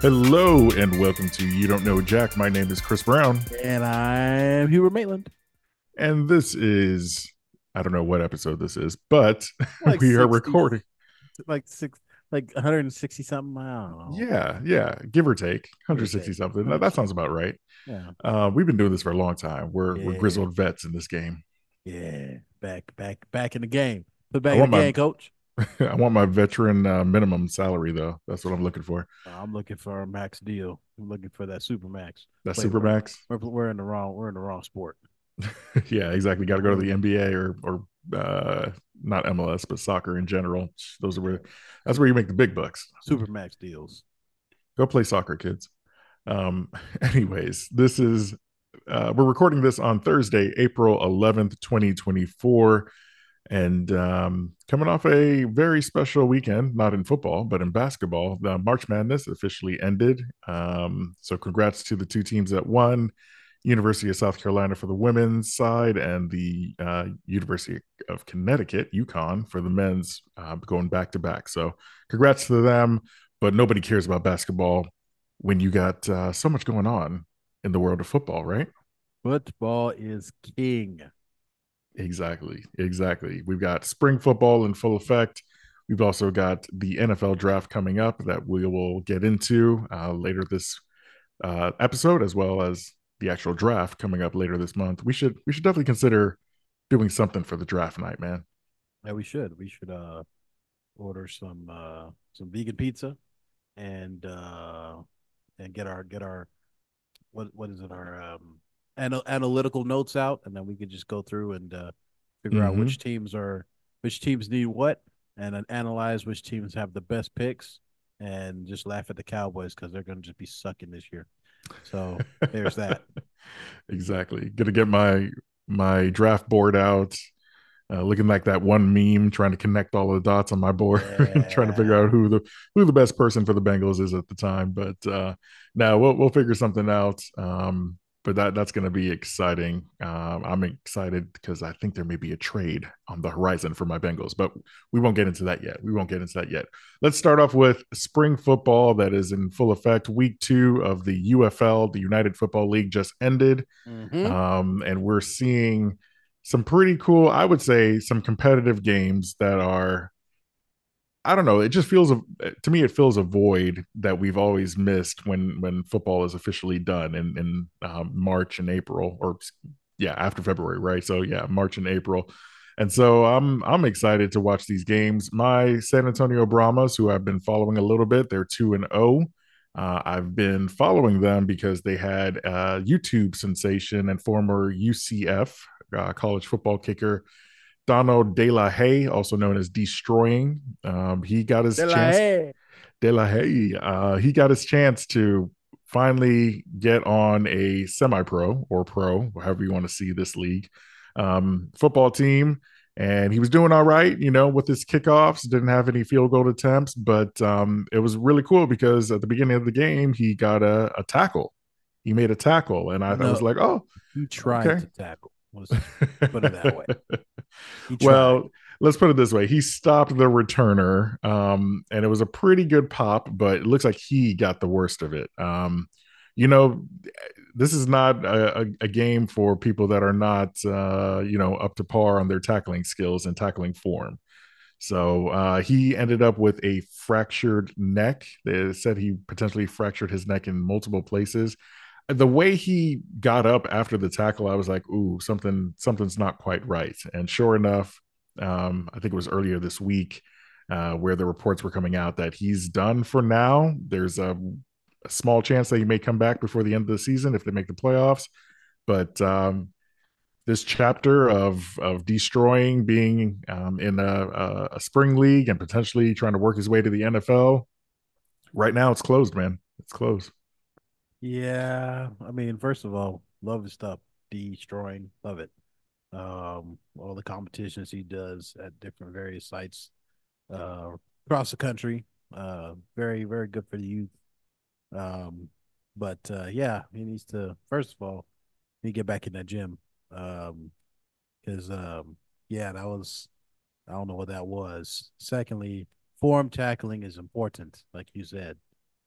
Hello and welcome to You Don't Know Jack. My name is Chris Brown, And I'm Hubert Maitland. and this is, I don't know what episode this is, but Like we are 60, recording. like six, like 160 something. I don't know. Yeah, give or take Give or 160 take. something. That 160. sounds about right. Yeah. We've been doing this for a long time. We're Yeah. grizzled vets in this game. Yeah. Back in the game. Put I back in the want my game, coach. I want my veteran minimum salary though. That's what I'm looking for. I'm looking for a max deal. I'm looking for that super max. That Wait, we're supermax. we're in the wrong sport. Yeah, exactly. Got to go to We're the in NBA or not MLS, but soccer in general. Those are where that's where you make the big bucks. super max deals. Go play soccer, kids. Anyways, this is we're recording this on Thursday, April 11th, 2024, and coming off a very special weekend, not in football, but in basketball. The March Madness officially ended. So congrats to the two teams that won. University of South Carolina for the women's side and the University of Connecticut, UConn, for the men's, going back to back. So congrats to them, but nobody cares about basketball when you got so much going on in the world of football, right? Football is king. Exactly. We've got spring football in full effect. We've also got the NFL draft coming up that we will get into later this episode, as well as the actual draft coming up later this month. We should definitely consider doing something for the draft night, man. Yeah, we should. We should order some vegan pizza and get our what is it our analytical notes out, and then we could just go through and figure out Mm-hmm. which teams need what, and then analyze which teams have the best picks, and just laugh at the Cowboys because they're going to just be sucking this year. So there's that. Exactly. Gonna get my draft board out, looking like that one meme, trying to connect all the dots on my board and trying to figure out Yeah. who the best person for the Bengals is at the time. But now we'll figure something out. But that's going to be exciting. I'm excited because I think there may be a trade on the horizon for my Bengals, but we won't get into that yet. We won't get into that yet. Let's start off with spring football that is in full effect. Week 2 of the UFL, the United Football League, just ended, Mm-hmm. and we're seeing some pretty cool, I would say, some competitive games that are, I don't know, it just feels, to me, it fills a void that we've always missed when football is officially done in March and April, or yeah, after February, right? So yeah, March and April. And so I'm excited to watch these games. My San Antonio Brahmas, who I've been following a little bit, they're 2-0. I've been following them because they had YouTube sensation and former UCF college football kicker Donald De La Haye, also known as Destroying. He got his De La chance. Haye. De La Haye, he got his chance to finally get on a semi-pro or pro, however you want to see this league, football team. And he was doing all right, with his kickoffs. Didn't have any field goal attempts, but it was really cool because at the beginning of the game, he got a tackle. He made a tackle, and I was No, like, "Oh, he tried okay." to tackle. Let's just put it that way. He tried. Well, let's put it this way. He stopped the returner, and it was a pretty good pop, but it looks like he got the worst of it. You know, this is not a game for people that are not, up to par on their tackling skills and tackling form. So he ended up with a fractured neck. They said he potentially fractured his neck in multiple places. The way he got up after the tackle, I was like, "Ooh, something's not quite right." And sure enough, I think it was earlier this week where the reports were coming out that he's done for now. There's a small chance that he may come back before the end of the season if they make the playoffs. But this chapter of destroying, being in a spring league and potentially trying to work his way to the NFL, right now it's closed, man. It's closed. Yeah, I mean, first of all, love his stuff. Destroying, love it. All the competitions he does at different various sites uh across the country. Very, very good for the youth. Um, but yeah, he needs to first of all, he get back in that gym. Because yeah, that was I don't know what that was. Secondly, form tackling is important, like you said.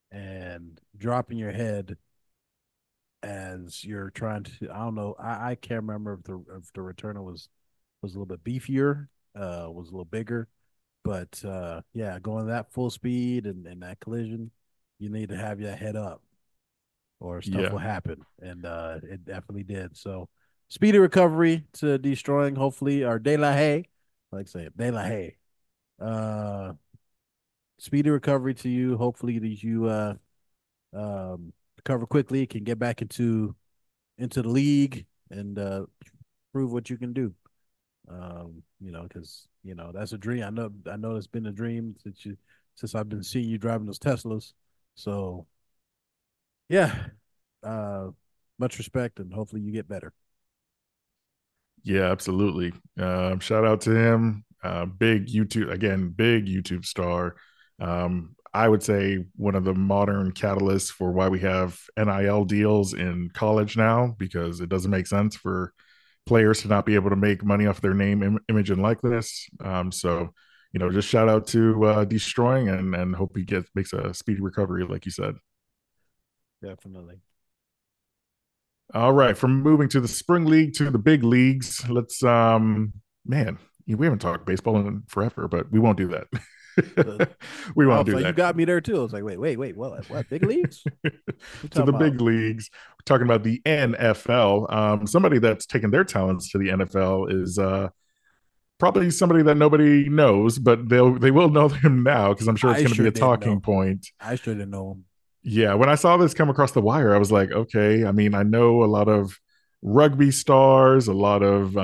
and dropping your head as you're trying to. I don't know. I can't remember if the returner was a little bit beefier, was a little bigger, but yeah, going that full speed and that collision, you need to have your head up, or stuff Yeah. will happen, and it definitely did. So, speedy recovery to destroying. Hopefully, or De La Haye, like I say, De La Haye. Uh, Speedy recovery to you. Hopefully, that you recover quickly, can get back into the league and prove what you can do. Because that's a dream. I know it's been a dream since I've been seeing you driving those Teslas. So yeah, uh, much respect, and hopefully you get better. Yeah, absolutely. Shout out to him. Big YouTube, again, big YouTube star. I would say one of the modern catalysts for why we have NIL deals in college now, because it doesn't make sense for players to not be able to make money off their name, image, and likeness. Just shout out to Destroying, and hope he makes a speedy recovery, like you said. Definitely. All right, from moving to the spring league to the big leagues, let's man, we haven't talked baseball in forever, but we won't do The, that. We oh, won't so do you that. got me there too. I was like, wait, what? Big leagues? We To talking the about? big leagues, we're talking about the NFL. Somebody that's taken their talents to the NFL is probably somebody that nobody knows, but they will know him now because I'm sure it's I going to be sure a didn't talking know. point. I sure didn't know him. Yeah, when I saw this come across the wire, I was like, okay. I mean, I know a lot of rugby stars, a lot of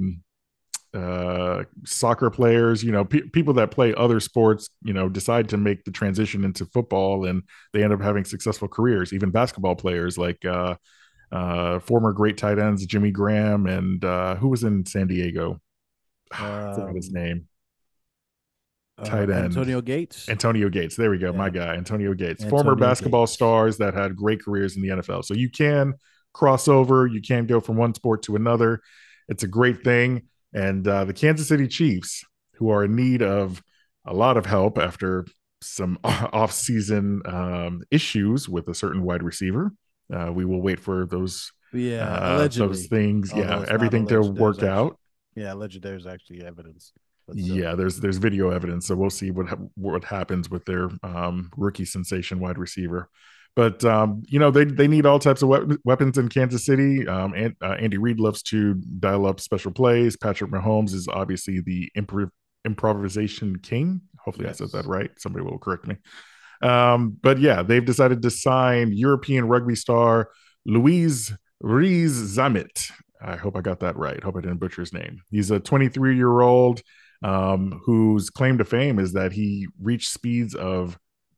soccer players, people that play other sports, decide to make the transition into football, and they end up having successful careers. Even basketball players like former great tight ends Jimmy Graham and who was in San Diego. I forgot his Um, name. Tight end Antonio Gates. Antonio Gates. There we go. My Yeah, guy, Antonio Gates. Former Antonio basketball Gates. stars that had great careers in the NFL. So you can cross over, you can go from one sport to another. It's a great thing. And the Kansas City Chiefs, who are in need of a lot of help after some off-season issues with a certain wide receiver, we will wait for Yeah, those allegedly. things. Although Yeah, it's not everything to alleged, there's work actually, out. yeah, alleged there's actually evidence, but still. Yeah, there's video evidence, so we'll see what happens with their rookie sensation wide receiver. But they need all types of weapons in Kansas City. Andy Reid loves to dial up special plays. Patrick Mahomes is obviously the improvisation king. Hopefully, I said that Yes. right. Somebody will correct me. But yeah, they've decided to sign European rugby star Louise Rees Zammit. I hope I got that right. Hope I didn't butcher his name. He's a 23-year-old whose claim to fame is that he reached speeds of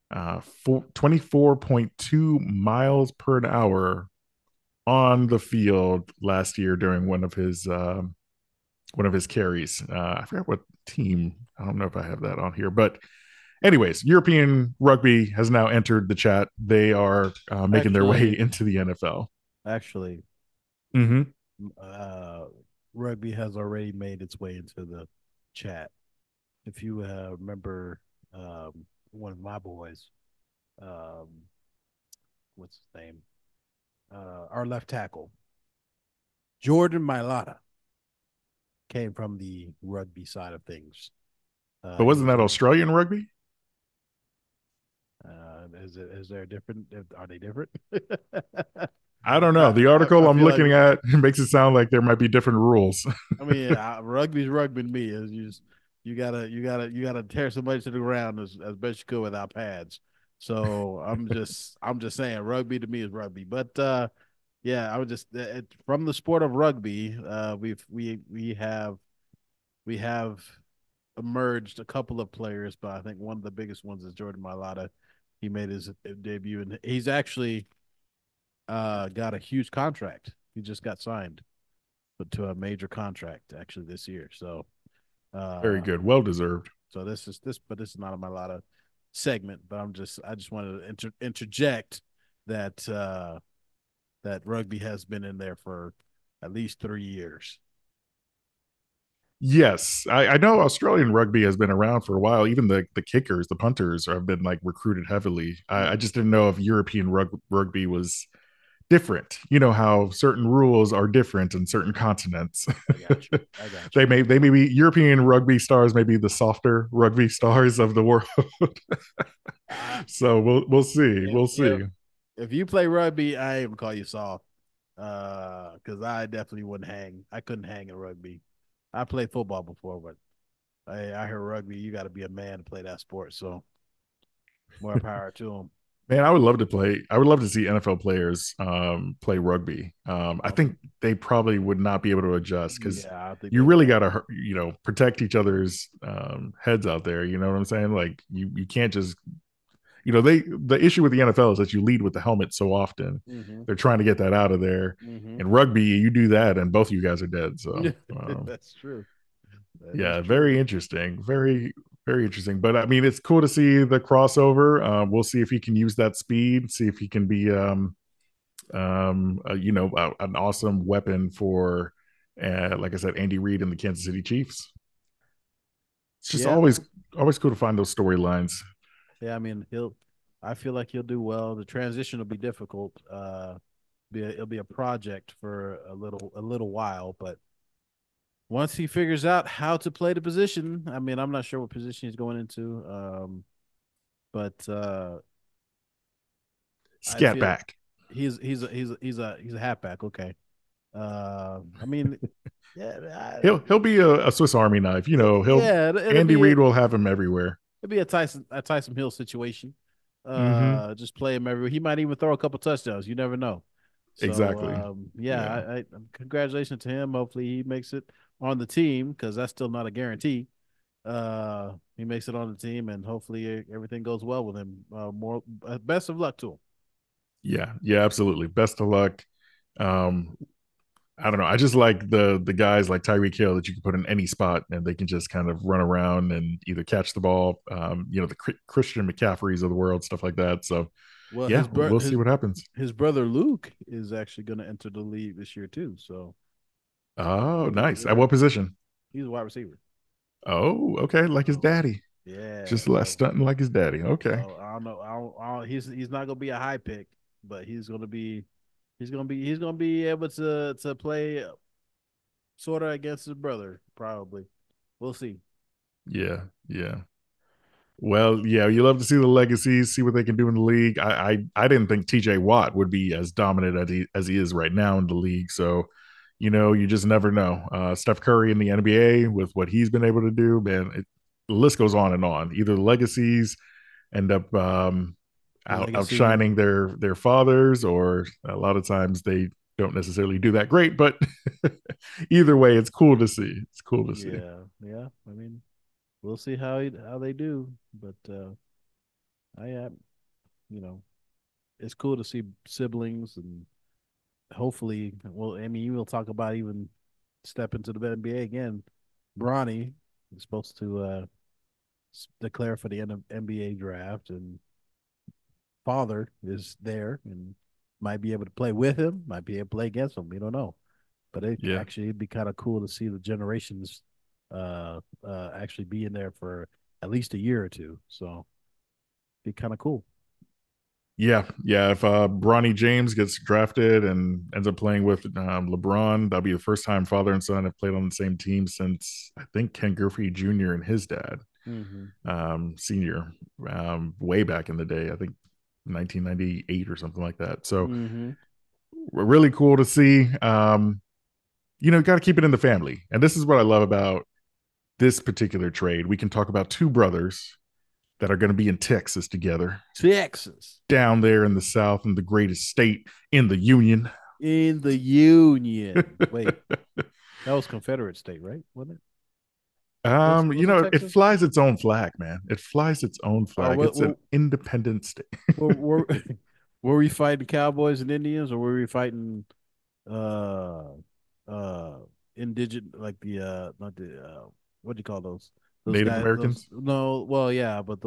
24.2 miles per hour on the field last year during one of his carries. I forgot what team. I don't know if I have that on here, but anyways, European rugby has now entered the chat. They are making their way Actually, into the NFL. actually, Mm-hmm. uh, rugby has already made its way into the chat. If you remember, one of my boys, um, what's his name? Our left tackle, Jordan Mailata, came from the rugby side of things. But He wasn't was that a. Australian rugby? Is there different? Are they different? I don't know. The I article I'm feel like looking at makes it sound like there might be different rules. I mean, rugby's rugby to me. Is you gotta tear somebody to the ground as best you could without pads. So I'm just saying, rugby to me is rugby. But yeah, I would just from the sport of rugby, we have emerged a couple of players, but I think one of the biggest ones is Jordan Mailata. He made his debut, and he's actually got a huge contract. He just got signed to a major contract actually this year. So Very uh good. Well deserved. but this is not a Malata segment, but I just wanted to interject that that rugby has been in there for at least 3 years. Yes, I know Australian rugby has been around for a while. Even the kickers, the punters, have been like recruited heavily. I Mm, just didn't know if European rugby was different. You know how certain rules are different in certain continents. I got you. I got you. They may be European rugby stars, maybe the softer rugby stars of the world. Uh, So we'll see. if We'll if see. if you play rugby, I ain't gonna call you soft. Because I definitely wouldn't hang. I couldn't hang in rugby. I played football before, but I heard rugby. You got to be a man to play that sport. So more power to them. Man, I would love to play. I would love to see NFL players play rugby. I Um, think they probably would not be able to adjust because yeah, I think you they really got won't. to, protect each other's heads out there. You know what I'm saying? Like you can't just, the issue with the NFL is that you lead with the helmet so often. Mm-hmm. They're trying to get that out of there. Mm-hmm. In rugby, you do that, and both of you guys are dead. So, That's true. That is yeah, true. very interesting. Very interesting. But I mean, it's cool to see the crossover. We'll see if he can use that speed. See if he can be, an awesome weapon for, like I said, Andy Reid and the Kansas City Chiefs. It's just Yeah, always cool to find those storylines. yeah. I mean, he'll. I feel like he'll do well. The transition will be difficult. It'll be a project for a little while, but once he figures out how to play the position, I mean, I'm not sure what position he's going into, but I Scat feel back. he's a halfback. Okay. I mean, yeah, He'll be a Swiss Army knife. He'll yeah, Andy Reid will have him everywhere. it'll be a Tyson Hill situation. Mm-hmm. Just play him everywhere. He might even throw a couple touchdowns. You never know. So Exactly. yeah, Yeah. I congratulations to him. Hopefully he makes it on the team because that's still not a guarantee. He makes it on the team, and hopefully everything goes well with him. More best of luck to him. Yeah. Yeah. Absolutely. Best of luck. Um, I don't know. I just like the guys like Tyreek Hill that you can put in any spot and they can just kind of run around and either catch the ball. The Christian McCaffreys of the world, stuff like that. So Well, yeah, we'll see what happens. his brother Luke is actually going to enter the league this year too. So Oh, nice. At yeah, what position? he's a wide receiver. Oh, okay. Like his So daddy. yeah, Just less stunting like his daddy. Okay. so I don't know. He's not going to be a high pick, but he's gonna be able to play sort of against his brother. Probably, we'll see. Yeah. Yeah. Well, yeah, you love to see the legacies, see what they can do in the league. I didn't think TJ Watt would be as dominant as he is right now in the league. So, you just never know. Steph Curry in the NBA with what he's been able to do, man, the list goes on and on. Either the legacies end up Legacy. outshining their fathers, or a lot of times they don't necessarily do that great. But either way, it's cool to see. It's cool to see. Yeah, yeah. I mean, we'll see how they do, but I am, you know, it's cool to see siblings and hopefully, well, I mean, we'll talk about even step into the NBA again. Bronny is supposed to declare for the NBA draft, and father is there and might be able to play with him, might be able to play against him. We don't know, but Yeah. it'd be kind of cool to see the generations actually be in there for at least a year or two. So be kind of cool. Yeah, yeah. If Bronny James gets drafted and ends up playing with LeBron, that'll be the first time father and son have played on the same team since I think Ken Griffey Jr. and his dad, Mm-hmm. senior, way back in the day. I think 1998 or something like that. So Mm-hmm. really cool to see. Got to keep it in the family, and this is what I love about this particular trade. We can talk about two brothers that are going to be in Texas together, Texas down there in the South, in the greatest state in the Union. in the Union. Wait, that was Confederate state, right? Wasn't it? Was it It Texas? flies its own flag, man. It flies its own Or flag. It's an independent state. were, were we fighting Cowboys and Indians, or were we fighting uh uh indigenous like the not the what do you call those Native guys those Americans. no well yeah but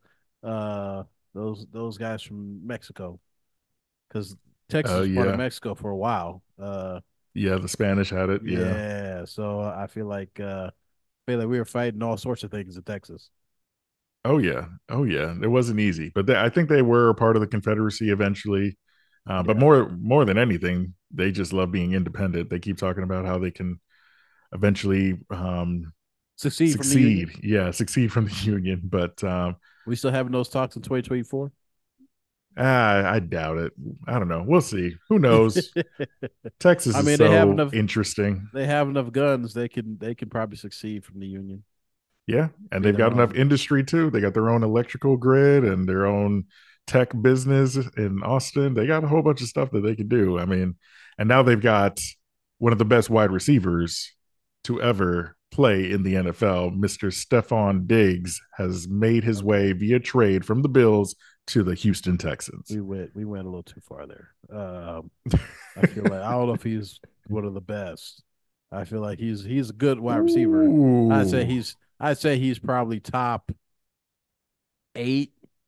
uh those guys from Mexico because Texas Oh was part of yeah, Mexico for a while yeah. The Spanish had it. Yeah, yeah so I feel like feel like we were fighting all sorts of things in Texas. Oh yeah, oh yeah. It wasn't easy, but I think they were a part of the Confederacy eventually. But Yeah. more than anything, they just love being independent. They keep talking about how they can eventually Succeed from the succeed. union. Yeah, succeed from the Union. But We still having those talks in 2024. I doubt it. I don't know. We'll see. Who knows? Texas I is mean, so interesting. they have enough guns. They can probably succeed from the union. Yeah, and Be they've their got enough own. industry too. They got their own electrical grid and their own tech business in Austin. They got a whole bunch of stuff that they can do. I mean, and now they've got one of the best wide receivers to ever play in the NFL. Mr. Stephon Diggs has made his Okay, way via trade from the Bills to the Houston Texans. we went a little too far there. I feel like I don't know if he's one of the best. I feel like he's a good wide receiver. Ooh. I'd say he's probably top 8,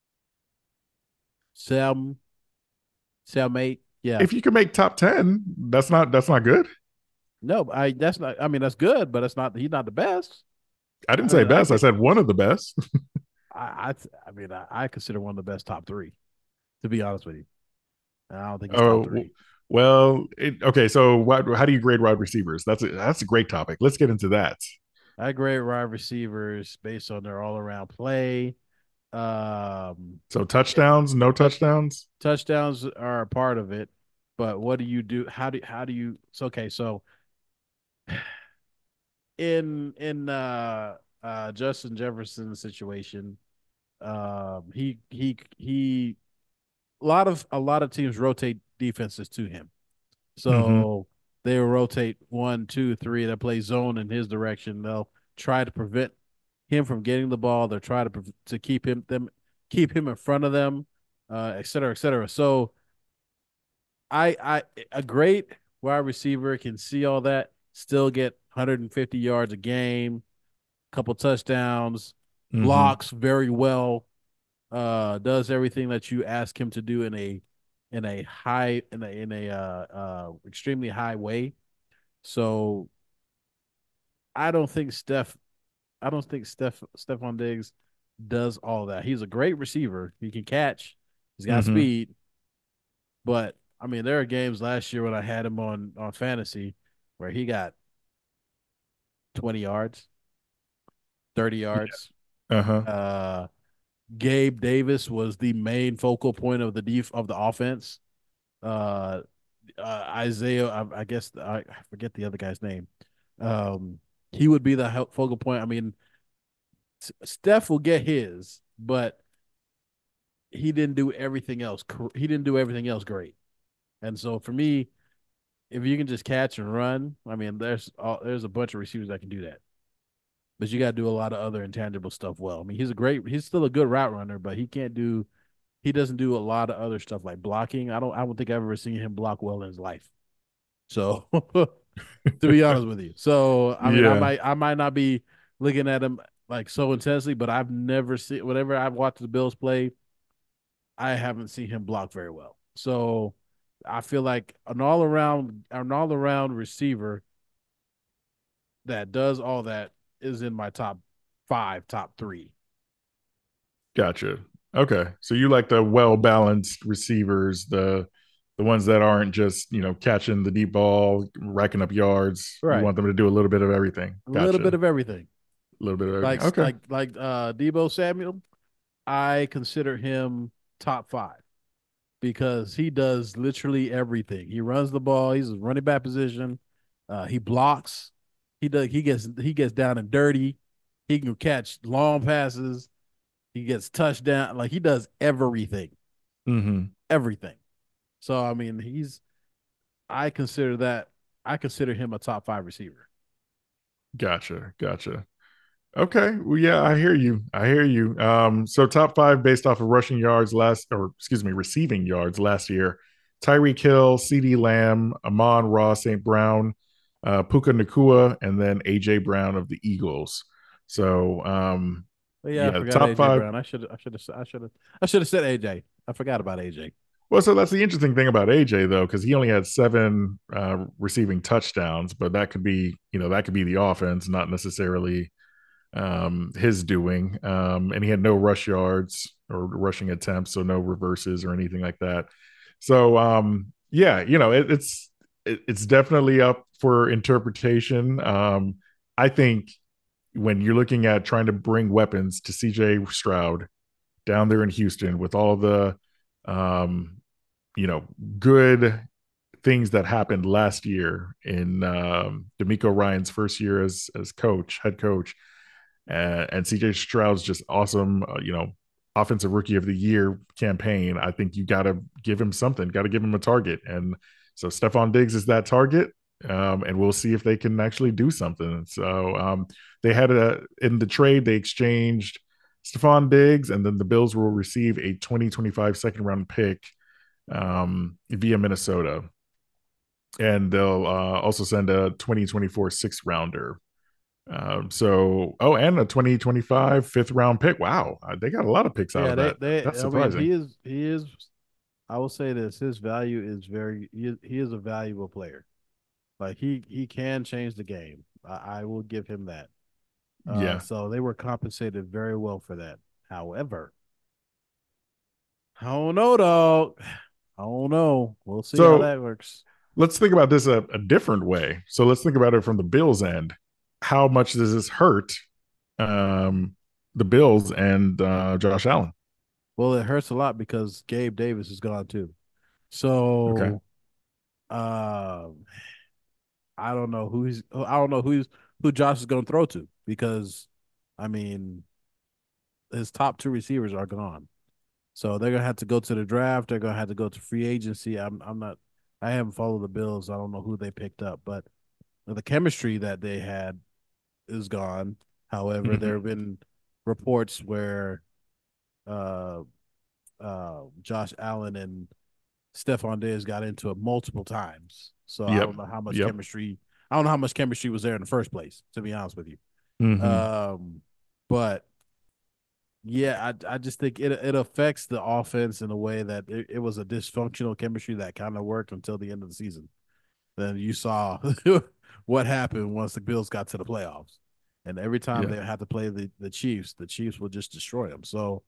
7, 7, 8. Yeah. If you can make top 10, that's not good. No, I that's not. I mean, that's good, but that's not. He's not the best. I didn't I say mean, I best. I get. said one of the best. I mean, I consider one of the best top 3. To be honest with you, I don't think he's top Oh, 3. well, okay. So, how do you grade wide receivers? That's a great topic. Let's get into that. I grade wide receivers based on their all around play. Um, So, touchdowns, no touch touchdowns. touchdowns are a part of it, but what do you do? How do you? So okay, so in Justin Jefferson's situation, he a lot of teams rotate defenses to him. Mm-hmm. So they will rotate 1, 2, 3. They play zone in his direction. They'll try to prevent him from getting the ball. They'll try to keep him in front of them, et cetera, et cetera. So I a great wide receiver can see all that, still get 150 yards a game, couple touchdowns, Mm-hmm. blocks very well, does everything that you ask him to do in a extremely high way. So I don't think Stephon Diggs does all that. He's a great receiver. He can catch. He's got Mm-hmm. speed. But I mean, there are games last year when I had him on fantasy where he got 20 yards, 30 yards. Uh-huh. Uh Gabe Davis was the main focal point of the offense. Uh Isaiah, I guess I forget the other guy's name. Um he would be the focal point. I mean, Steph will get his, but he didn't do everything else. He didn't do everything else great. And so for me, if you can just catch and run, I mean, there's a bunch of receivers that can do that. But you got to do a lot of other intangible stuff well. I mean, he's still a good route runner, but he doesn't do a lot of other stuff like blocking. I don't think I've ever seen him block well in his life. So to be honest with you, so I mean, Yeah. I might not be looking at him like so intensely, but I've never seen whenever I've watched the Bills play, I haven't seen him block very well. So I feel like an all around receiver that does all that is in my top 5, top 3. Gotcha. Okay. So you like the well balanced receivers, the ones that aren't just, catching the deep ball, racking up yards. You Right. want them to do a little bit of everything. A little bit Gotcha. of everything. A little bit of everything. Okay. Debo Samuel, I consider him top 5 because he does literally everything. He runs the ball. He's a running back position. He blocks. He gets down and dirty. He can catch long passes. He gets touchdown. Like he does everything. Mm-hmm. Everything. So I mean, I consider that I consider him a top 5 receiver. Gotcha. Gotcha. Okay. Well, yeah, I hear you. I hear you. So top five based off of rushing yards or excuse me, receiving yards last year. Tyreek Hill, CD Lamb, Amon Ross, St. Brown, Puka Nakua, and then AJ Brown of the Eagles. So But yeah, I yeah, forgot top AJ five. Brown. I should have said AJ. I forgot about AJ. Well, so that's the interesting thing about AJ though, because he only had 7 receiving touchdowns, but that could be the offense, not necessarily his doing. And he had no rush yards or rushing attempts, so no reverses or anything like that. So yeah, it's definitely up for interpretation. I think when you're looking at trying to bring weapons to CJ Stroud down there in Houston with all the um, good things that happened last year in D'Amico Ryan's first year as coach, head coach, and CJ Stroud's just awesome. Offensive Rookie of the Year campaign. I think you got to give him something. Got to give him a target, and so Stephon Diggs is that target. And we'll see if they can actually do something. So they had in the trade they exchanged Stephon Diggs, and then the Bills will receive a 2025 second round pick via Minnesota, and they'll also send a 2024 sixth rounder. And a 2025 fifth round pick. Wow, they got a lot of picks out Yeah, of that. That's I mean, surprising. he is. I will say this: his value is very. He is a valuable player. Like he can change the game. I will give him that. Yeah. So they were compensated very well for that. However, I don't know, dog. I don't know. We'll see how So that works. let's think about this a different way. So let's think about it from the Bills' end. How much does this hurt um, the Bills and Josh Allen? Well, it hurts a lot because Gabe Davis is gone too. Okay. So I don't know who Josh is going to throw to because I mean his top two receivers are gone. So they're gonna have to go to the draft. They're gonna have to go to free agency. I'm not. I haven't followed the Bills. I don't know who they picked up, but the chemistry that they had is gone. However, there have Mm-hmm. been reports where uh, Josh Allen and Stephon Diggs got into it multiple times. So I Yep. don't know how much Yep. chemistry. I don't know how much chemistry was there in the first place. To be honest with you, Mm-hmm. but yeah, I just think it affects the offense in a way that it was a dysfunctional chemistry that kind of worked until the end of the season. Then you saw what happened once the Bills got to the playoffs, and every time Yeah. they had to play the Chiefs would just destroy them. So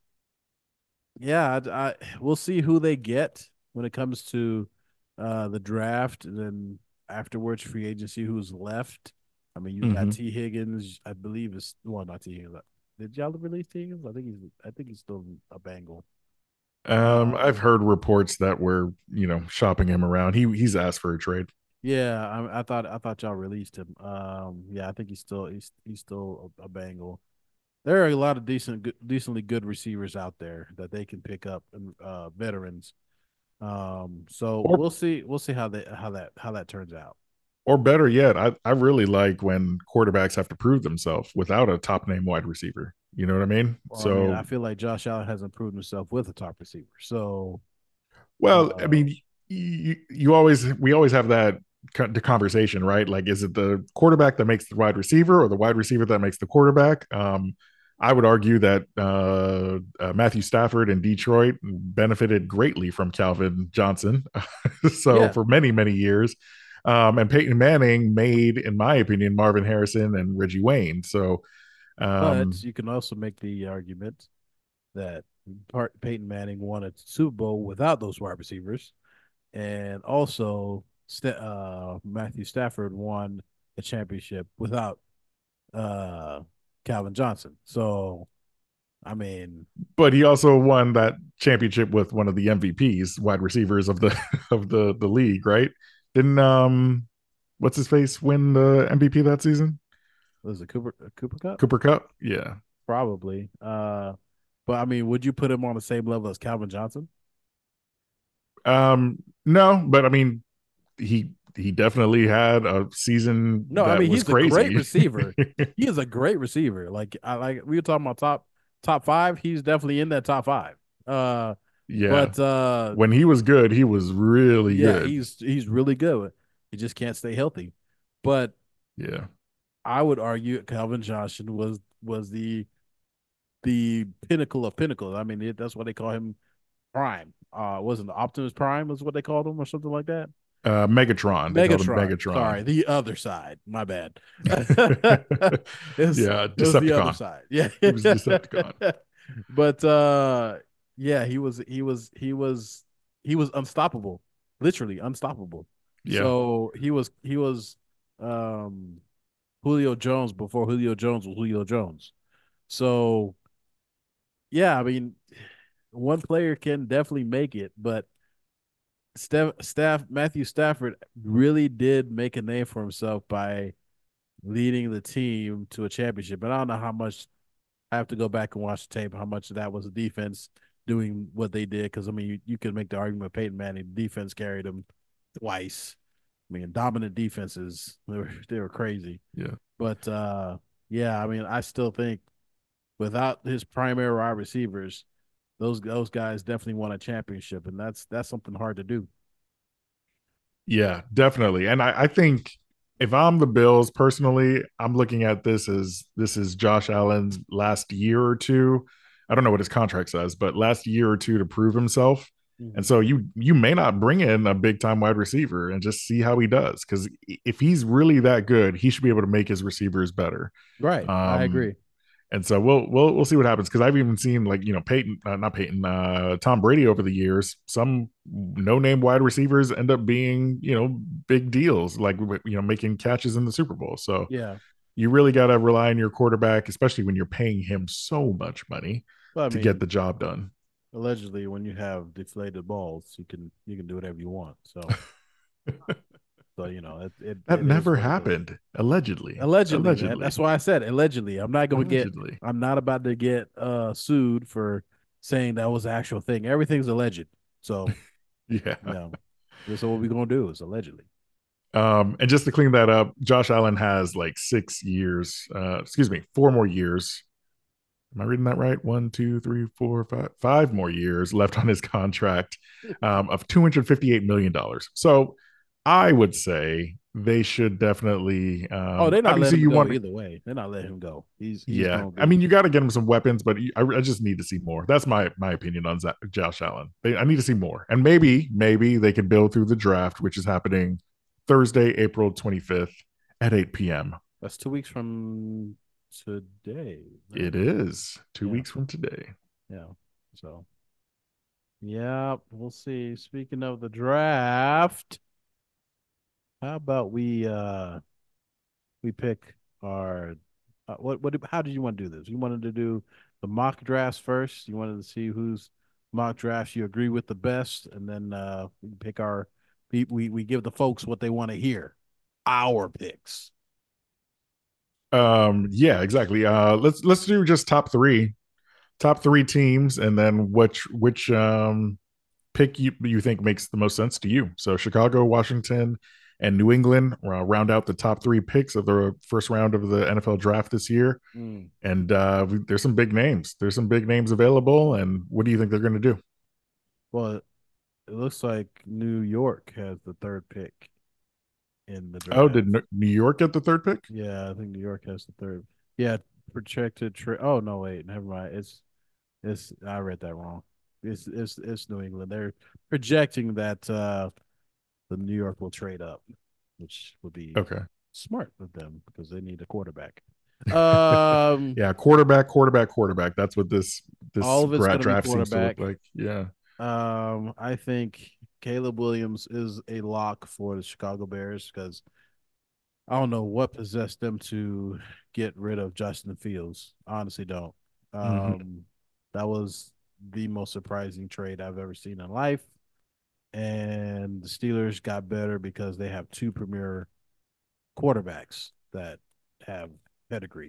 yeah, we'll see who they get when it comes to the draft, and then afterwards free agency. Who's left? I mean, you got Mm-hmm. T Higgins. I believe is well, not T Higgins. Did y'all release T Higgins? I think he's still a Bengal. I've Um, heard reports that we're shopping him around. He's asked for a trade. yeah, I thought y'all released him. Yeah, I think he's still a Bengal. There are a lot of decently good receivers out there that they can pick up, veterans. So Or we'll see how that turns out. or better yet, I really like when quarterbacks have to prove themselves without a top name wide receiver. You know what I mean? Well, I mean, I So, feel like Josh Allen hasn't proven himself with a top receiver. So, well, I uh, mean, we always have that the conversation, right? Like, is it the quarterback that makes the wide receiver, or the wide receiver that makes the quarterback? I would argue that Matthew Stafford in Detroit benefited greatly from Calvin Johnson, so yeah, for many many years. And Peyton Manning made, in my opinion, Marvin Harrison and Reggie Wayne. So, but um, you can also make the argument that Peyton Manning won a Super Bowl without those wide receivers, and also Matthew Stafford won a championship without uh, Calvin Johnson. So, I mean, but he also won that championship with one of the MVPs, wide receivers of the of the league, right? Didn't what's his face win the MVP that season? was it Cooper Cup? Cooper Cup? Yeah. Probably. But I mean, would you put him on the same level as Calvin Johnson? No, but I mean he definitely had a season No, I that mean was he's a great crazy. receiver. He is a great receiver. We were talking about top five. He's definitely in that top five. Uh, Yeah. but When he was good, he was really yeah, good. he's really good. He just can't stay healthy. But Yeah. I would argue Calvin Johnson was the pinnacle of pinnacles. I mean, that's what they call him. Prime. Wasn't Optimus Prime was what they called him or something like that. Megatron. They called him Megatron. Megatron. Sorry, the other side. My bad. it was Yeah, it was the other Decepticon. side. Yeah. He was Decepticon. But yeah, he was unstoppable. Literally unstoppable. Yeah, So he was um Julio Jones before Julio Jones was Julio Jones. So yeah, I mean, one player can definitely make it, but Matthew Stafford really did make a name for himself by leading the team to a championship. But I don't know how much I have to go back and watch the tape. How much of that was the defense doing what they did? Because I mean, you could make the argument Peyton Manning defense carried him twice. I mean, dominant defenses they were crazy. yeah. But yeah, I mean, I still think without his primary wide receivers, those guys definitely won a championship, and that's something hard to do. Yeah, definitely. And I think if I'm the Bills personally, I'm looking at this is Josh Allen's last year or two. I don't know what his contract says, but last year or two to prove himself. And Mm-hmm. so you may not bring in a big time wide receiver and just see how he does. Because if he's really that good, he should be able to make his receivers better. Right, I Um, agree. and so we'll see what happens because I've even seen like Peyton, not Peyton, Tom Brady over the years. Some no name wide receivers end up being big deals, like making catches in the Super Bowl. So Yeah, you really got to rely on your quarterback, especially when you're paying him so much money well, I to get mean, the job done. allegedly, when you have deflated balls, you can do whatever you want. So That it is never what it is. happened. Allegedly, Allegedly, man. allegedly, That's why I said allegedly. I'm not gonna get. allegedly. I'm not about to get sued for saying that was the actual thing. Everything's alleged. So Yeah. you know, this is what we're gonna do is allegedly. And just to clean that up, Josh Allen has like 6 years, excuse me, 4 more years. Am I reading that right? One, two, three, four, five, 5 more years left on his contract of $258 million. So I would say they should definitely, Oh, they're not obviously, letting him you go want, either way. They're not letting him go. He's yeah. gonna I be. mean, you got to get him some weapons, but I just need to see more. That's my opinion on Josh Allen. I need to see more. And maybe they could build through the draft, which is happening Thursday, April 25th at 8 p.m. That's 2 weeks from today. It Right? is two Yeah. weeks from today. Yeah. So yeah, we'll see. Speaking of the draft, how about we pick our how did you want to do this? You wanted to do the mock drafts first. You wanted to see whose mock drafts you agree with the best, and then we pick our we give the folks what they want to hear. Our picks. Yeah, exactly. Let's do just top three teams, and then which pick you think makes the most sense to you. So Chicago, Washington, and New England round out the top three picks of the first round of the NFL draft this year. Mm. And there's some big names. There's some big names available. And what do you think they're going to do? Well, it looks like New York has the third pick in the Oh, draft. did New York get the third pick? Yeah, I think New York has the third. Yeah, projected trade. Oh no, wait, never mind. It's I read that wrong. It's New England. They're projecting that the New York will trade up, which would be Okay. smart of them because they need a quarterback. Um, Yeah, quarterback. That's what this all of it's gonna be draft seems to look quarterback. like. Yeah. I think Caleb Williams is a lock for the Chicago Bears because I don't know what possessed them to get rid of Justin Fields. I honestly don't. Mm-hmm. Um, that was the most surprising trade I've ever seen in life. And the Steelers got better because they have two premier quarterbacks that have pedigree.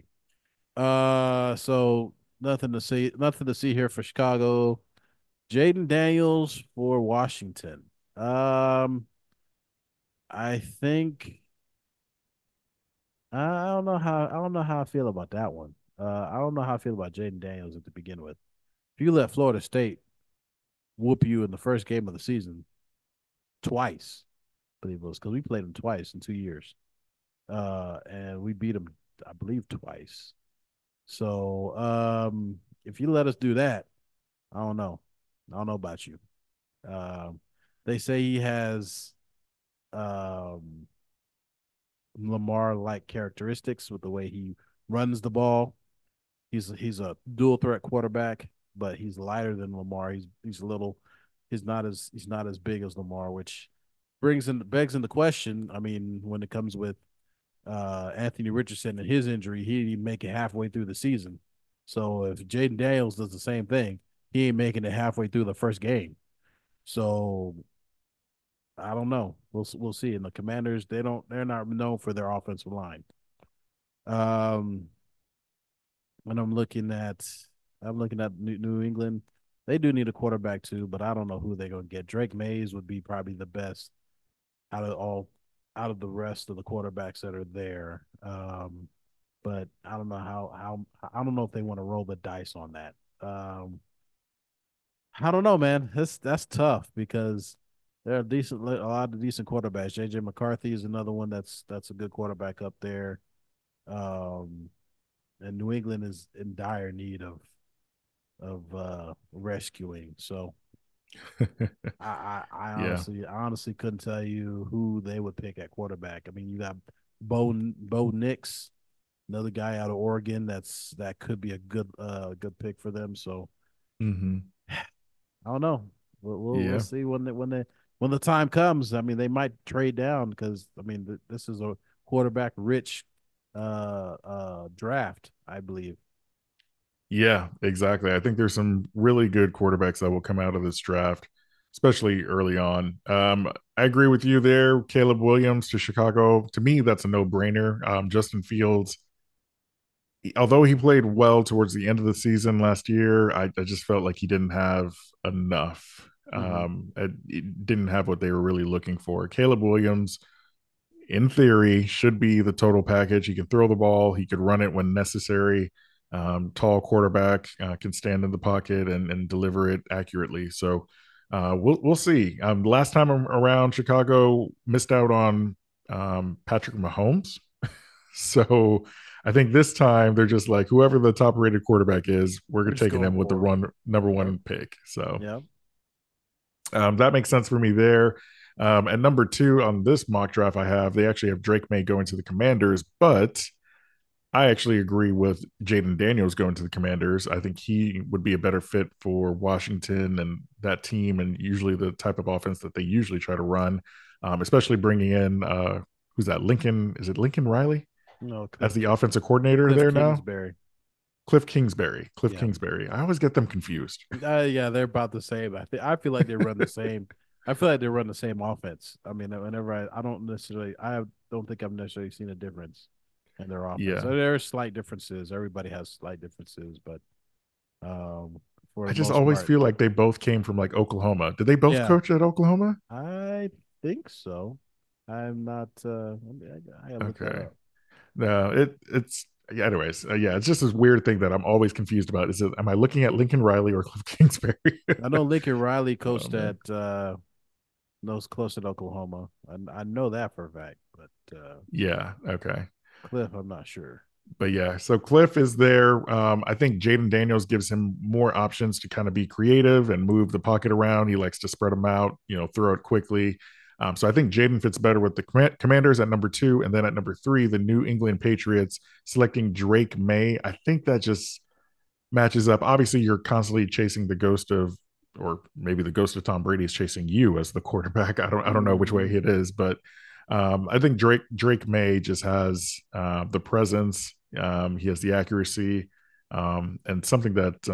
So nothing to see here for Chicago. Jaden Daniels for Washington. Um, I think I don't know how I feel about that one. I don't know how I feel about Jaden Daniels to begin with. If you let Florida State whoop you in the first game of the season twice, I believe it was because we played them twice in 2 years, and we beat them, I believe, twice. So if you let us do that, I don't know. I don't know about you. Um, they say he has Lamar like characteristics with the way he runs the ball. He's a dual threat quarterback, but he's lighter than Lamar. He's a little he's not as big as Lamar, which brings in begs into question. I mean, when it comes with Anthony Richardson and his injury, he didn't even make it halfway through the season. So if Jaden Daniels does the same thing, he ain't making it halfway through the first game. So I don't know. We'll see. And the Commanders, they're not known for their offensive line. Um, when I'm looking at New England. They do need a quarterback too, but I don't know who they're gonna get. Drake Mays would be probably the best out of all out of the rest of the quarterbacks that are there. But I don't know how I don't know if they want to roll the dice on that. I don't know, man. That's tough because there are a lot of decent quarterbacks. JJ McCarthy is another one that's a good quarterback up there. Um, and New England is in dire need of rescuing. So Yeah. I honestly couldn't tell you who they would pick at quarterback. I mean, you got Bo Nix, another guy out of Oregon that could be a good pick for them. So Hmm. I don't know. We'll Yeah. see when the time comes. I mean, they might trade down because I mean this is a quarterback rich draft, I believe. Yeah, exactly. I think there's some really good quarterbacks that will come out of this draft, especially early on. I agree with you there. Caleb Williams to Chicago. To me, that's a no-brainer. Justin Fields, although he played well towards the end of the season last year, I just felt like he didn't have enough. Mm-hmm. It didn't have what they were really looking for. Caleb Williams, in theory, should be the total package. He can throw the ball, he could run it when necessary. Tall quarterback, can stand in the pocket and deliver it accurately. So we'll see. Last time around, Chicago missed out on Patrick Mahomes. So I think this time they're just like whoever the top rated quarterback is, we're We're just taking going him with the for it. number Yep. one pick. So Yep. that makes sense for me there. And number two on this mock draft I have, they actually have Drake May going to the Commanders, but I actually agree with Jaden Daniels going to the Commanders. I think he would be a better fit for Washington and that team, and usually the type of offense that they usually try to run, especially bringing in who's that? Lincoln? Is it Lincoln Riley No, as the offensive coordinator Cliff there now? Kingsbury. Cliff Kingsbury. Cliff Yeah. Kingsbury. I always get them confused. Yeah, they're about the same. I feel like they run the same. I feel like they run the same offense. I mean, whenever I don't necessarily, I don't think I've necessarily seen a difference in their offense. Yeah. So there are slight differences. Everybody has slight differences, but um, for I the just most always part, feel like they both came from like Oklahoma. Did they both yeah, coach at Oklahoma? I think so. I'm not. I gotta look that Okay. up. No, it's yeah, anyways, yeah, it's just this weird thing that I'm always confused about. Is it am I looking at Lincoln Riley or Cliff Kingsbury? I know Lincoln Riley Oh coached man. at knows close at Oklahoma. I know that for a fact, but Yeah, okay. Cliff, I'm not sure. But yeah, so Cliff is there. I think Jaden Daniels gives him more options to kind of be creative and move the pocket around. He likes to spread them out, throw it quickly. So I think Jaden fits better with the Commanders at number two, and then at number three, the New England Patriots selecting Drake May. I think that just matches up. Obviously, you're constantly chasing the ghost of, or maybe the ghost of Tom Brady is chasing you as the quarterback. I don't know which way Mm-hmm. it is, but I think Drake May just has the presence. He has the accuracy, and something that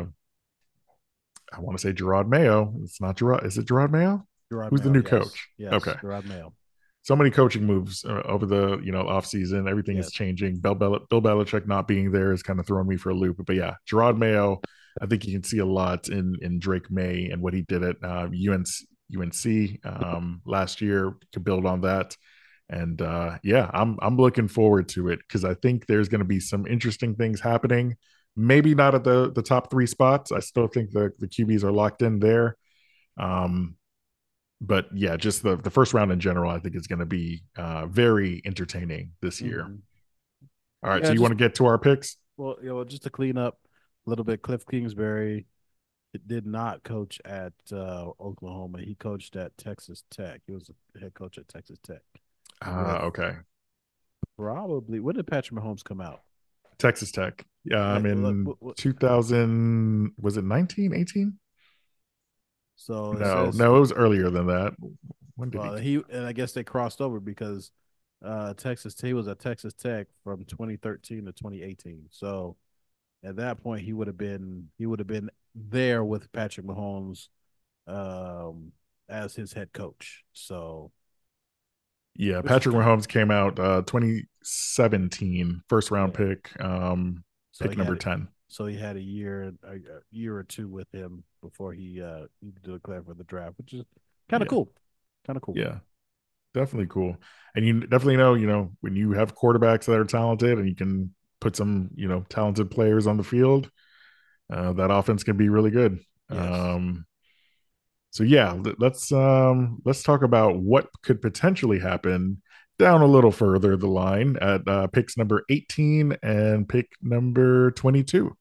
I want to say Gerard Mayo. It's not Gerard. Is it Gerard Mayo? Gerard Who's the Mayo, new yes, coach? yes, Okay, Gerard Mayo, so many coaching moves over the off season. Everything is yes. changing. Bill Belichick not being there is kind of throwing me for a loop. But yeah, Gerard Mayo, I think you can see a lot in Drake May and what he did at UNC last year to build on that. And yeah, I'm looking forward to it because I think there's going to be some interesting things happening. Maybe not at the top three spots. I still think the QBs are locked in there. Um, but yeah, just the first round in general, I think is going to be very entertaining this year. Mm-hmm. All right, so Yeah, you want just to get to our picks? just to clean up a little bit. Cliff Kingsbury did not coach at Oklahoma. He coached at Texas Tech. He was a head coach at Texas Tech. With Okay. probably when did Patrick Mahomes come out? Texas Tech. In What, 2000, was it 1918? so it No, says no, it was earlier than that. When did he? well he and I guess they crossed over because Texas he was at Texas Tech from 2013 to 2018. So at that point he would have been there with Patrick Mahomes um, as his head coach. So Yeah, which is Patrick Mahomes came out 2017, first round yeah. pick, So pick he number had 10. so he had a year or two with him before he declared for the draft, which is kind of Yeah, cool. Kind of cool. yeah, definitely cool. And you definitely know, when you have quarterbacks that are talented and you can put some, talented players on the field, that offense can be really good. Yes. So yeah, let's talk about what could potentially happen down a little further the line at picks number 18 and pick number 22.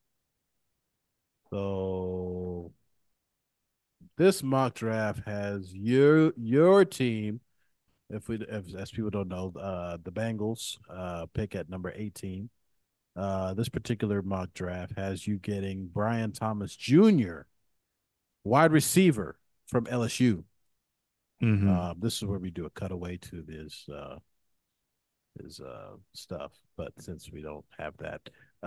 So this mock draft has your team. If as people don't know, the Bengals pick at number 18. This particular mock draft has you getting Brian Thomas Jr., wide receiver from LSU. Mm-hmm. This is where we do a cutaway to his stuff, but since we don't have that,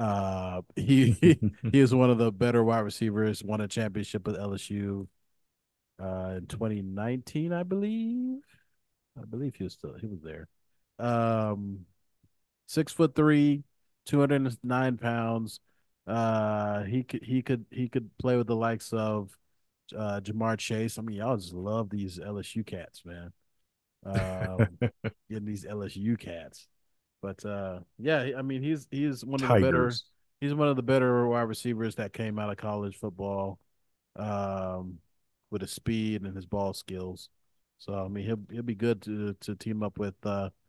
he is one of the better wide receivers. Won a championship with LSU in 2019, I believe. I believe he was there. Um, 6'3", 209 pounds. He could play with the likes of Jamar Chase. I mean, y'all just love these LSU cats, man. Um, Getting these LSU cats. But yeah, I mean, he's one of the better. Tigers. He's one of the better wide receivers that came out of college football, um, with his speed and his ball skills. So I mean, he'll be good to team up with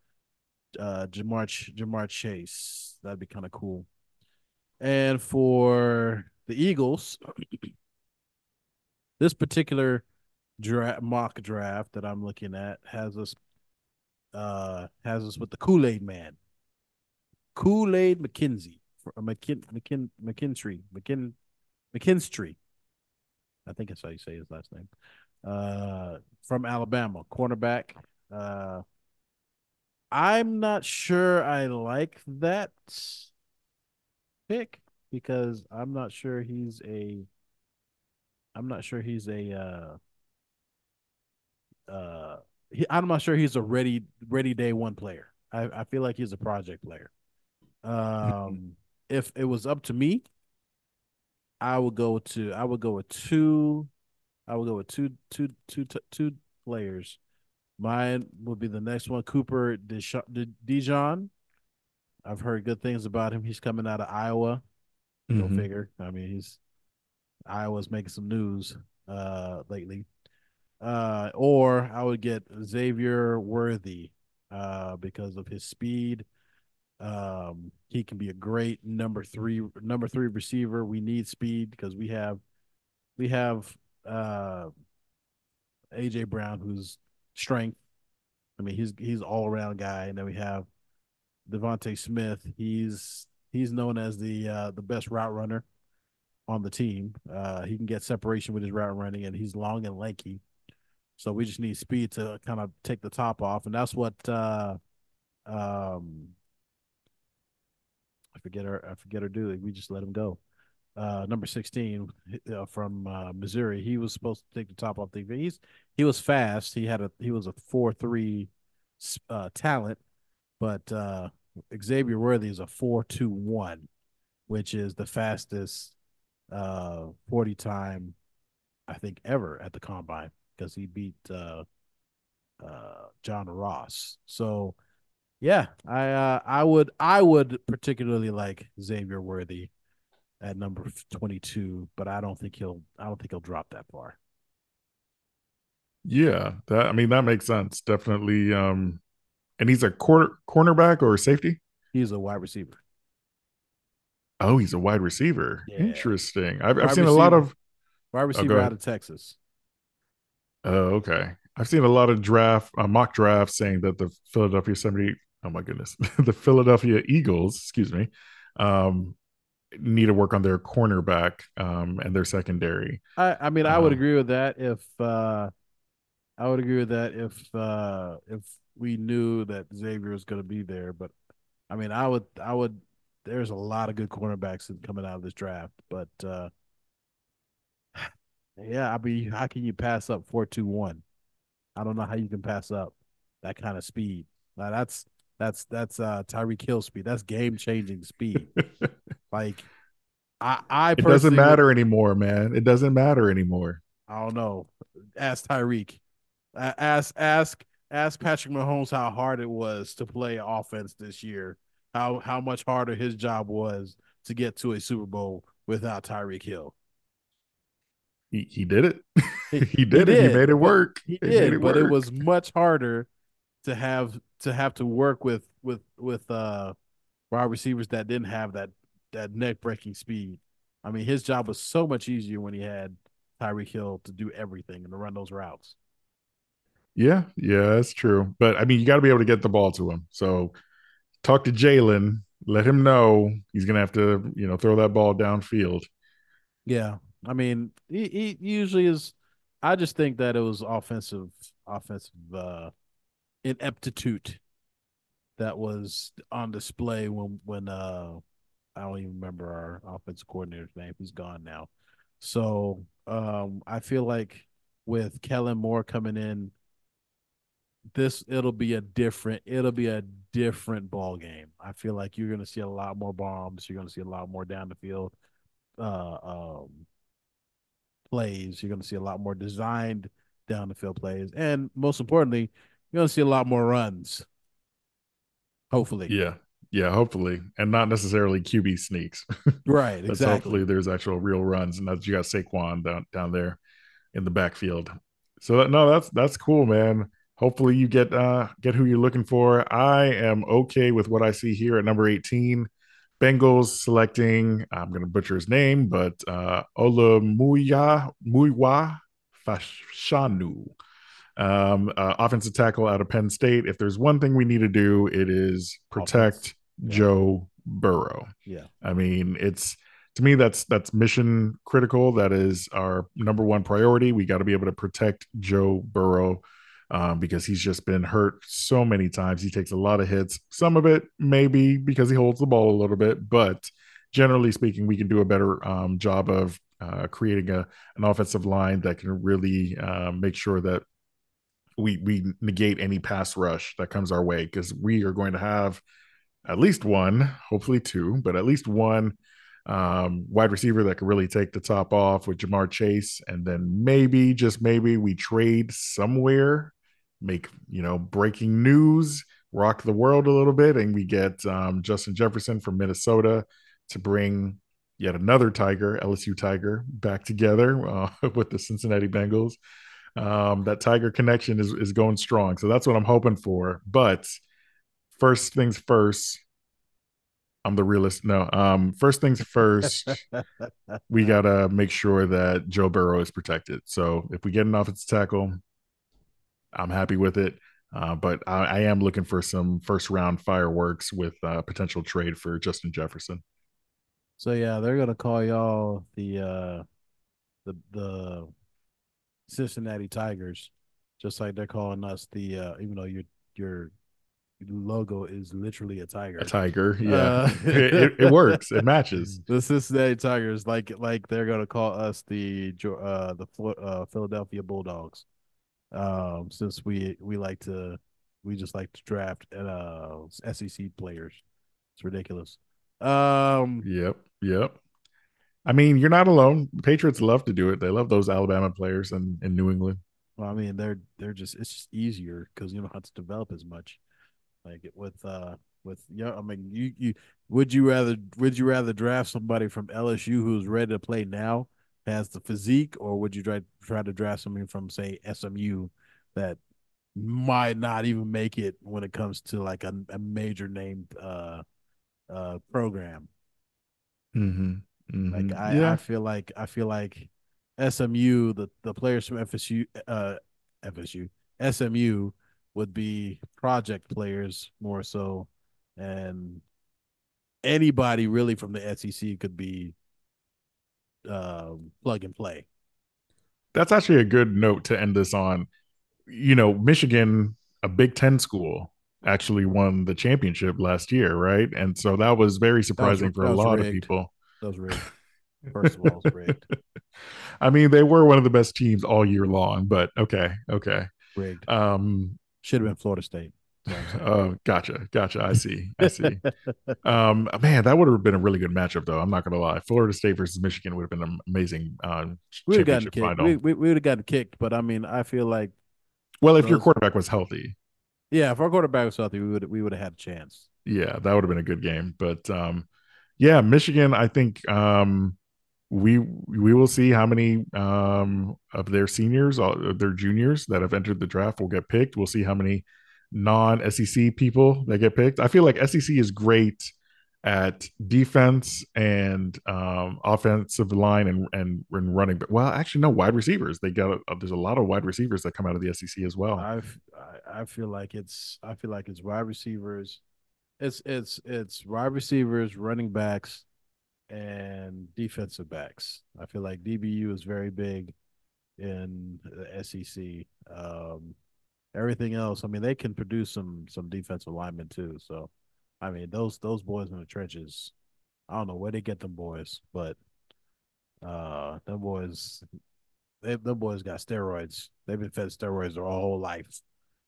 Jamar Chase. That'd be kind of cool. And for the Eagles, this particular mock draft that I'm looking at has us with the Kool Aid Man, Kool Aid McKenzie, McKinstry. I think that's how you say his last name. From Alabama, cornerback. Uh, I'm not sure I like that pick because I'm not sure he's a I'm not sure he's a ready day one player. I feel like he's a project player. Um, if it was up to me, I would go with two I would go with two players. Mine would be the next one, Cooper Dijon. I've heard good things about him. He's coming out of Iowa. Go Mm-hmm. figure. I mean, he's Iowa's making some news lately. Or I would get Xavier Worthy because of his speed. He can be a great number three receiver. We need speed because we have AJ Brown who's strength. I mean, he's all around guy, and then we have Devontae Smith. He's known as the best route runner on the team. He can get separation with his route running, and he's long and lanky. So we just need speed to kind of take the top off, and that's what um, I forget her do. We just let him go. Number 16 from Missouri. He was supposed to take the top off the. He was fast. He was a 4.3 talent, but Xavier Worthy is a 4.21, which is the fastest 40 time I think ever at the combine because he beat John Ross. So yeah, I would particularly like Xavier Worthy at number 22, but I don't think he'll drop that far. Yeah, that makes sense. Definitely. And he's a cornerback or safety. He's a wide receiver. Oh, he's a wide receiver. Yeah, Interesting. I've wide seen a lot receiver. of wide Oh, go receiver out ahead. of Texas. Oh, okay. I've seen a lot of mock drafts saying that the Philadelphia 70, oh my goodness, the Philadelphia Eagles, excuse me, um, need to work on their cornerback and their secondary. I mean, I would Um, agree with that I would agree with that if we knew that Xavier was going to be there. But I mean, I would. There's a lot of good cornerbacks coming out of this draft, but yeah, I mean, how can you pass up 4.21? I don't know how you can pass up that kind of speed. Now that's Tyreek Hill speed. That's game changing speed. Like I it doesn't personally would. matter anymore, man. It doesn't matter anymore. I don't know. Ask Tyreek. Ask Patrick Mahomes how hard it was to play offense this year. How much harder his job was to get to a Super Bowl without Tyreek Hill. He did it. He He he did it. He did, made it but work. he He made did, it but it work. was much harder to work with wide receivers that didn't have that neck breaking speed. I mean, his job was so much easier when he had Tyreek Hill to do everything and to run those routes. Yeah, yeah, that's true. But I mean, you got to be able to get the ball to him. So talk to Jalen. Let him know he's gonna have to, throw that ball downfield. Yeah, I mean, he usually is. I just think that it was offensive ineptitude that was on display when I don't even remember our offensive coordinator's name. He's gone now. So I feel like with Kellen Moore coming in, it'll be a different ball game. I feel like you're gonna see a lot more bombs. You're gonna see a lot more down the field uh, plays. You're gonna see a lot more designed down the field plays, and most importantly, you're gonna see a lot more runs. Hopefully, Yeah, yeah, hopefully, and not necessarily QB sneaks. right? Let's hopefully Exactly. there's actual real runs, and that you got Saquon down there in the backfield. So no, that's cool, man. Hopefully you get who you're looking for. I am okay with what I see here at number 18. Bengals selecting, I'm gonna butcher his name, but Muiwa Fashanu. Offensive tackle out of Penn State. If there's one thing we need to do, it is Offense. protect Yeah. Joe Burrow. Yeah. I mean, it's to me that's mission critical. That is our number one priority. We got to be able to protect Joe Burrow because he's just been hurt so many times. He takes a lot of hits. Some of it maybe because he holds the ball a little bit, but generally speaking, we can do a better job of creating an offensive line that can really make sure that we negate any pass rush that comes our way because we are going to have at least one, hopefully two, but at least one wide receiver that could really take the top off with Jamar Chase, and then maybe just maybe we trade somewhere, make breaking news, rock the world a little bit, and we get Justin Jefferson from Minnesota to bring yet another Tiger, LSU Tiger, back together with the Cincinnati Bengals. That Tiger connection is going strong. So that's what I'm hoping for. But first things first, I'm the realist. No, first things first, we gotta make sure that Joe Burrow is protected. So if we get an offensive tackle, I'm happy with it. But I am looking for some first round fireworks with potential trade for Justin Jefferson. So yeah, they're gonna call y'all the Cincinnati Tigers, just like they're calling us even though your logo is literally a A tiger. tiger, yeah, Uh, it works. It matches. the Cincinnati Tigers, like they're gonna call us Philadelphia Bulldogs. Since we just like to draft SEC players. It's ridiculous. Um, Yep, yep. I mean, you're not alone. The Patriots love to do it. They love those Alabama players in New England. well, I mean, they're just it's just easier because you don't have to develop as much. Like with yeah, I mean, you would you rather draft somebody from LSU who's ready to play now, has the physique, or would you try to draft somebody from say SMU that might not even make it when it comes to like a major named program? Mm-hmm. Like Mm-hmm. I Yeah. feel like SMU, the players from SMU would be project players more so, and anybody really from the SEC could be plug and play. That's actually a good note to end this on. Michigan, a Big Ten school, actually won the championship last year, right? And so that was very surprising for a That was lot of rigged. people. That was rigged. First of all, it's rigged. I mean, they were one of the best teams all year long, but okay, okay. Rigged. Um, Should have been Florida State. That's what I'm saying. oh, gotcha. I see. Man, that would have been a really good matchup, though. I'm not gonna lie. Florida State versus Michigan would have been an amazing we would have gotten championship kicked. final. We would have gotten kicked, but I mean, I feel like Well, if your those. quarterback was healthy, Yeah, if our quarterback was healthy, we would have had a chance. yeah, that would have been a good game. But yeah, Michigan, I think we will see how many of their seniors, their juniors that have entered the draft will get picked. We'll see how many non-SEC people that get picked. I feel like SEC is great at defense and offensive line and running. But well, actually, no, wide receivers. There's a lot of wide receivers that come out of the SEC as well. I feel like it's wide receivers. It's wide receivers, running backs, and defensive backs. I feel like DBU is very big in the SEC. Everything else, I mean, they can produce some defensive linemen too. So, I mean, those boys in the trenches, I don't know where they get them boys, but them boys, them boys got steroids. They've been fed steroids their whole life.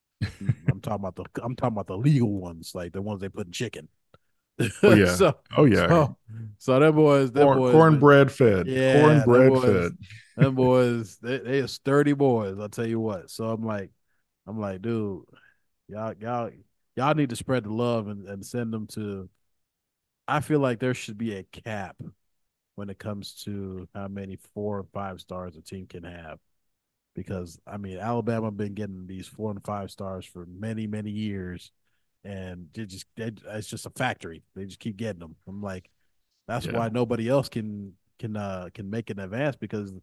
I'm talking about the legal ones, like the ones they put in chicken. Oh yeah, so oh yeah. so so them boys, Cornbread fed, yeah, cornbread fed. them boys, they are sturdy boys. I'll tell you what. So I'm like, dude, y'all y'all y'all need to spread the love and send them to. I feel like there should be a cap when it comes to how many 4 or 5 stars a team can have. Because I mean, Alabama been getting these 4 and 5 stars for many years, and it's just a factory. They just keep getting them. I'm like, that's Yeah. why nobody else can make an advance because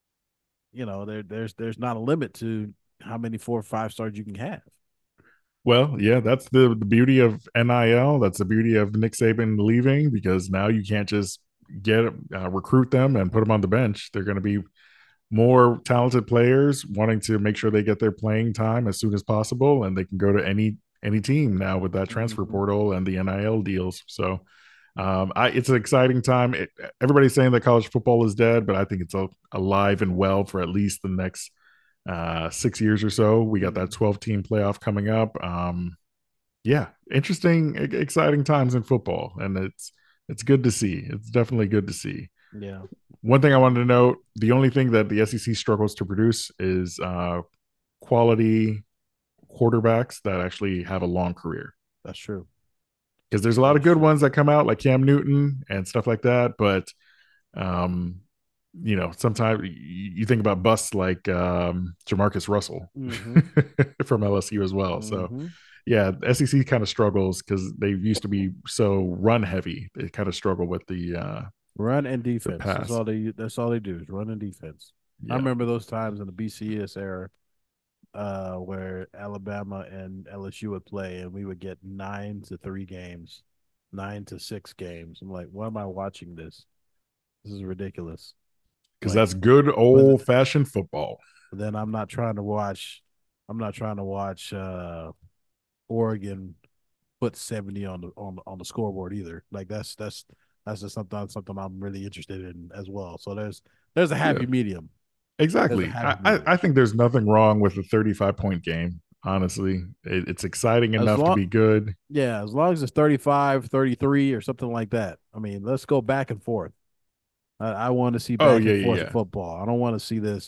there's not a limit to how many 4 or 5 stars you can have. Well, yeah, that's the beauty of NIL. That's the beauty of Nick Saban leaving because now you can't just get recruit them and put them on the bench. They're going to be more talented players wanting to make sure they get their playing time as soon as possible, and they can go to any team now with that transfer Mm-hmm. portal and the NIL deals. So, it's an exciting time. Everybody's saying that college football is dead, but I think it's alive and well for at least the next 6 years or so. We got that Mm-hmm. 12-team playoff coming up. Yeah, interesting, exciting times in football, and it's good to see. It's definitely good to see. Yeah, One thing I wanted to note: the only thing that the SEC struggles to produce is quality quarterbacks that actually have a long career. that's true. Because there's a lot That of is good true. ones that come out, like Cam Newton and stuff like that, but um, sometimes you think about busts like Jamarcus Russell Mm-hmm. from LSU as well. So Mm-hmm. yeah, SEC kind of struggles because they used to be so run heavy. They kind of struggle with Run and the defense. pass. That's all they do is run and defense. I Yeah, remember those times in the BCS era where Alabama and LSU would play, and we would get 9-3 games, 9-6 games. I'm like, why am I watching this? This is ridiculous. because Like, that's good but old fashioned football. then I'm not trying to watch. I'm not trying to watch Oregon put 70 on the scoreboard either. Like that's just something I'm really interested in as well. So there's a Yeah, happy medium. There's a exactly. happy I medium. think there's nothing wrong with a 35-point game. Honestly, it's exciting As enough to long be good. Yeah, as long as it's 35, 33, or something like that. I mean, let's go back and forth. I want to see Oh back yeah, and yeah, forth of yeah. football. I don't want to see this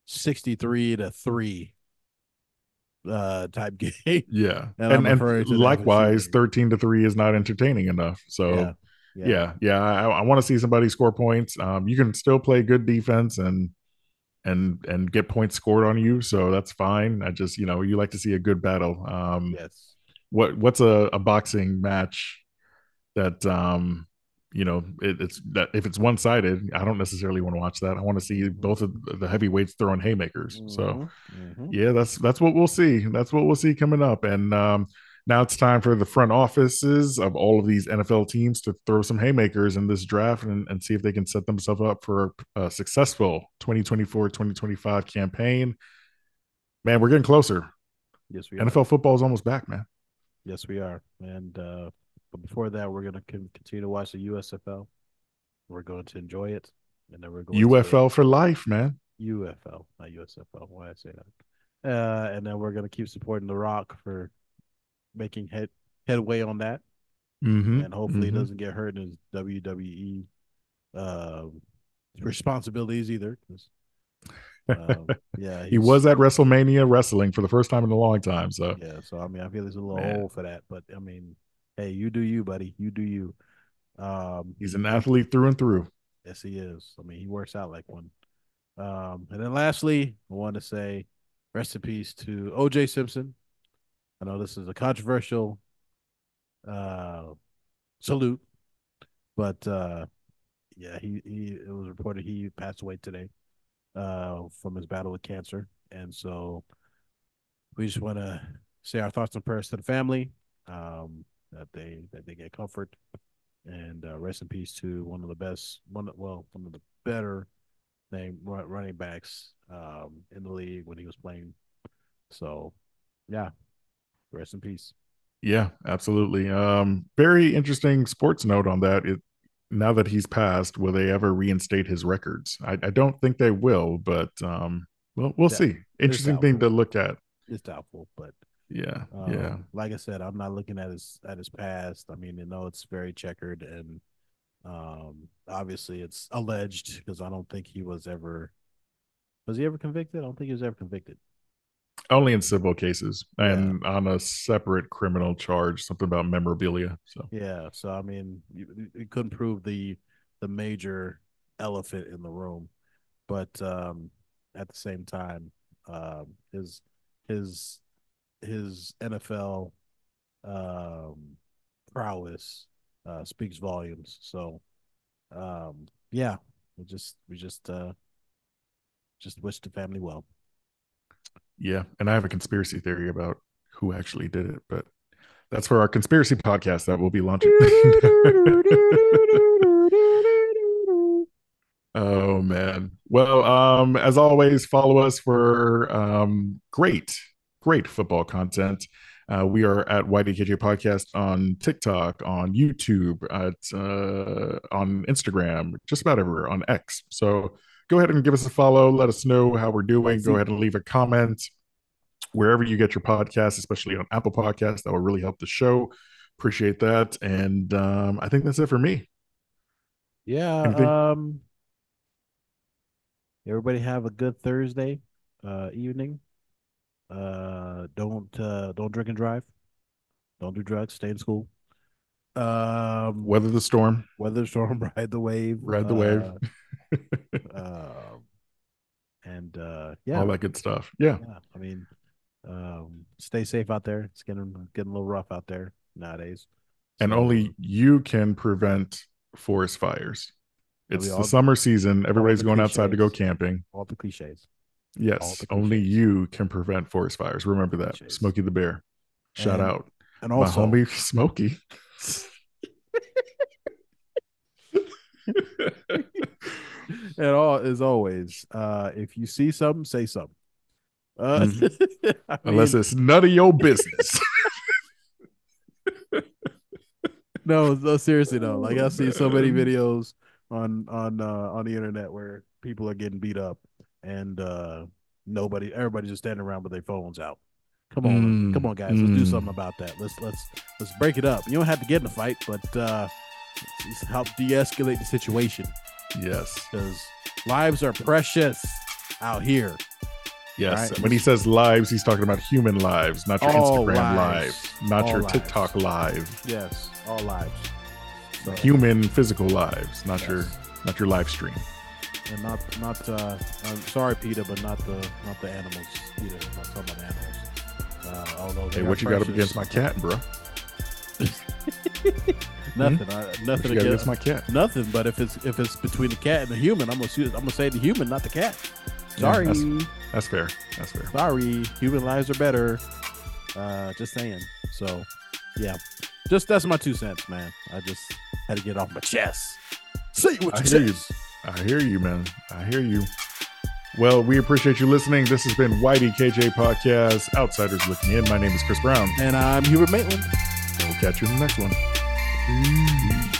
63-3 type game. Yeah. And I'm And referring to the LSU likewise, game. 13-3 is not entertaining enough. Yeah. So Yeah. yeah, I want to see somebody score points. You can still play good defense and get points scored on you, so that's fine. I just, you like to see a good battle. Yes. What's a boxing match that it's that if it's one sided, I don't necessarily want to watch that. I want to see both of the heavyweights throwing haymakers. So Mm-hmm. Mm-hmm. yeah, that's what we'll see. That's what we'll see coming up. And now it's time for the front offices of all of these NFL teams to throw some haymakers in this draft and see if they can set themselves up for a successful 2024-2025 campaign. Man, we're getting closer. Yes, we are. NFL football is almost back, man. Yes, we are. And but before that, we're going to continue to watch the USFL. We're going to enjoy it, and then we're going to UFL for life, man. UFL, not USFL. Why I say that? And then we're going to keep supporting The Rock for making headway on that, Mm-hmm. and hopefully he Mm-hmm. doesn't get hurt in his WWE uh, responsibilities either. Yeah, He he's was at WrestleMania wrestling for the first time in a long time. So, yeah. So I mean, I feel he's a little man, old for that, but I mean, hey, you do you, buddy. You do you. he's an athlete through and through. Yes, he is. I mean, he works out like one. And then lastly, I want to say rest in peace to OJ Simpson. I know this is a controversial uh, salute, but yeah, he it was reported he passed away today from his battle with cancer, and so we just want to say our thoughts and prayers to the family, that they get comfort, and rest in peace to one of the best, one of the better name running backs in the league when he was playing. So, yeah, rest in peace. Yeah, absolutely. Very interesting sports note on that. Now that he's passed, will they ever reinstate his records? I don't think they will, but we'll Yeah, see. it's Interesting thing doubtful. to look at. It's doubtful, but Yeah, yeah, like I said, I'm not looking at his past. I mean, it's very checkered, and obviously it's alleged because I don't think he was he ever convicted. I don't think he was ever convicted. only in civil cases Yeah, and on a separate criminal charge, something about memorabilia. So yeah. So I mean, you couldn't prove the major elephant in the room, but at the same time, his his his NFL um, prowess speaks volumes. So yeah, we just wish the family well. yeah, and I have a conspiracy theory about who actually did it, but that's for our conspiracy podcast that will be launching. Oh man. Well, as always, follow us for great football content. We are at YDKJ Podcast on TikTok, on YouTube, on Instagram, just about everywhere, on X. So go ahead and give us a follow. Let us know how we're doing. Go ahead and leave a comment wherever you get your podcast, especially on Apple Podcasts. That will really help the show. Appreciate that. And I think that's it for me. Anything? Yeah. Everybody have a good Thursday evening. Don't drink and drive. Don't do drugs. Stay in school. Um, Weather the storm, weather storm, ride the wave. ride the wave, Uh, and all yeah, that good stuff. Yeah. yeah. I mean, stay safe out there. It's getting a little rough out there nowadays. And So only you can prevent forest fires. I mean, It's the summer season. all Everybody's the going outside to go cliches, camping. all the cliches, all Yes, the only cliches, you can prevent forest fires. all Remember the that. cliches, Smokey the Bear. Shout and out. and My also homie Smokey. and all as always, if you see something, say something. Mhm. I Unless mean, it's none of your business. no, seriously, no. Like I Oh, see so many man. videos on the internet where people are getting beat up, and everybody's just standing around with their phones out. Come Mm, on, guys, let's do mm. something about that. Let's break it up. You don't have to get in a fight, but let's help de-escalate the situation Yes. because lives are precious out here. Yes. Right? When he says lives, he's talking about human lives, not your All Instagram lives. live, not All your lives. TikTok live. Yes, all lives. So, Human physical lives, not yes. your live stream. And not I'm sorry, Peter, but not the animals. Peter, I'm not talking about animals. Although Hey, what you got up against my cat, bro? Nothing. Nothing against my cat. Nothing. But if it's between the cat and the human, I'm gonna say the human, not the cat. Sorry. Yeah, that's fair. That's fair. Sorry. Human lives are better. Just saying. So, yeah. Just that's my 2 cents, man. I just had to get off my chest. Say what you say. I hear you, man. I hear you. Well, we appreciate you listening. This has been Whitey KJ Podcast, Outsiders Looking In. My name is Chris Brown. And I'm Hubert Maitland. And we'll catch you in the next one. Peace.